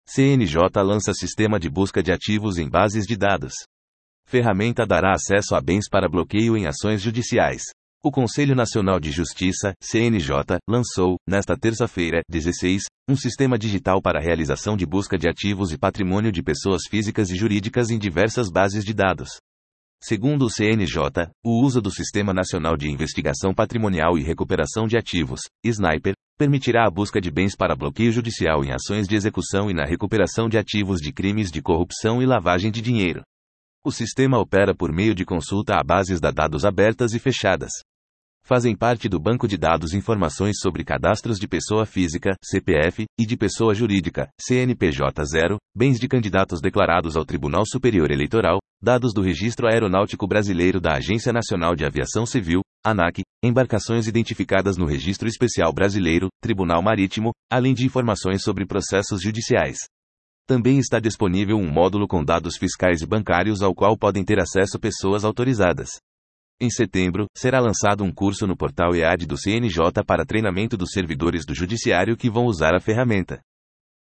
CNJ lança sistema de busca de ativos em bases de dados. Ferramenta dará acesso a bens para bloqueio em ações judiciais. O Conselho Nacional de Justiça, CNJ, lançou, nesta terça-feira, 16, um sistema digital para a realização de busca de ativos e patrimônio de pessoas físicas e jurídicas em diversas bases de dados. Segundo o CNJ, o uso do Sistema Nacional de Investigação Patrimonial e Recuperação de Ativos, SNIPER, permitirá a busca de bens para bloqueio judicial em ações de execução e na recuperação de ativos de crimes de corrupção e lavagem de dinheiro. O sistema opera por meio de consulta a bases de dados abertas e fechadas. Fazem parte do banco de dados informações sobre cadastros de pessoa física, CPF, e de pessoa jurídica, CNPJ 0, bens de candidatos declarados ao Tribunal Superior Eleitoral, dados do Registro Aeronáutico Brasileiro da Agência Nacional de Aviação Civil, ANAC, embarcações identificadas no Registro Especial Brasileiro, Tribunal Marítimo, além de informações sobre processos judiciais. Também está disponível um módulo com dados fiscais e bancários ao qual podem ter acesso pessoas autorizadas. Em setembro, será lançado um curso no portal EAD do CNJ para treinamento dos servidores do Judiciário que vão usar a ferramenta.